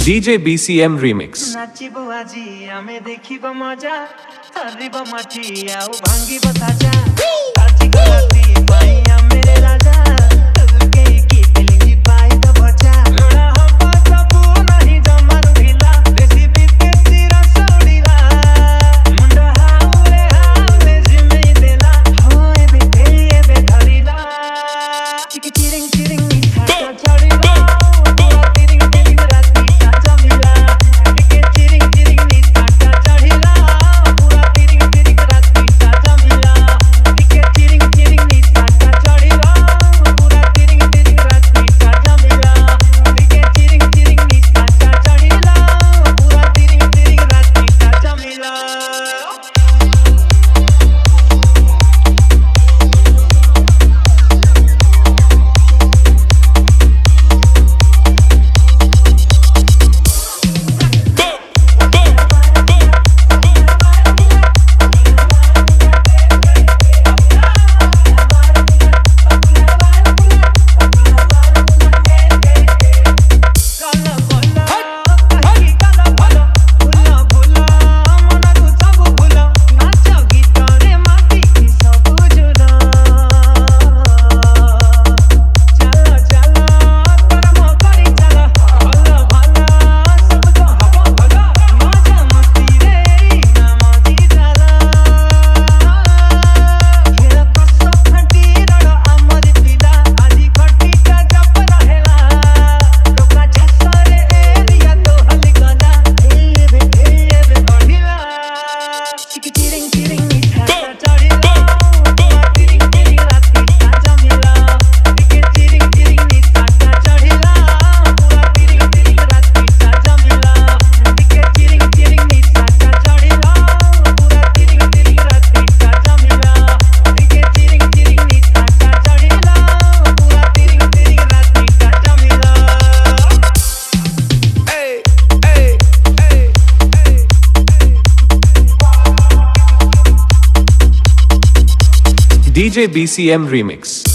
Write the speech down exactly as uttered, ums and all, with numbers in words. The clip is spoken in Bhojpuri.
D J B C M Remix. नाचिबो आजी आमे देखिबो मजा हरिबो माटी आउ भांगिबो ताजा आजी गलाती पाइया मेरे राजा तुके की फिलिंग पाई तो बचा लोड़ा हवा सबू नहीं जमर ढीला देसी बीते सिरा सोडीला मुंडा हाउले हाउले जिमे देला होए बे ए बे धरीला चिकी चिरिंग चिरिंग मिठा चढ़ीला D J B C M Remix.